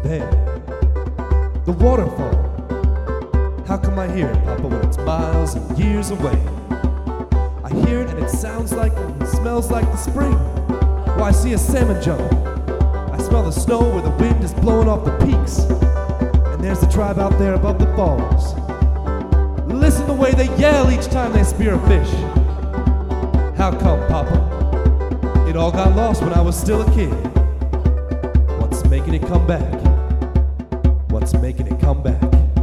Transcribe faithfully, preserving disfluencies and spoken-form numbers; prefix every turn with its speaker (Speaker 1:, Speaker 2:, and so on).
Speaker 1: there, the waterfall. How come I hear it, Papa, when it's miles and years away? I hear it and it sounds like and smells like the spring. Well, I see a salmon jump. I smell the snow where the wind is blowing off the peaks. And there's the tribe out there above the falls. Listen the way they yell each time they spear a fish. How come, Papa? It all got lost when I was still a kid. What's making it come back? What's making it come back?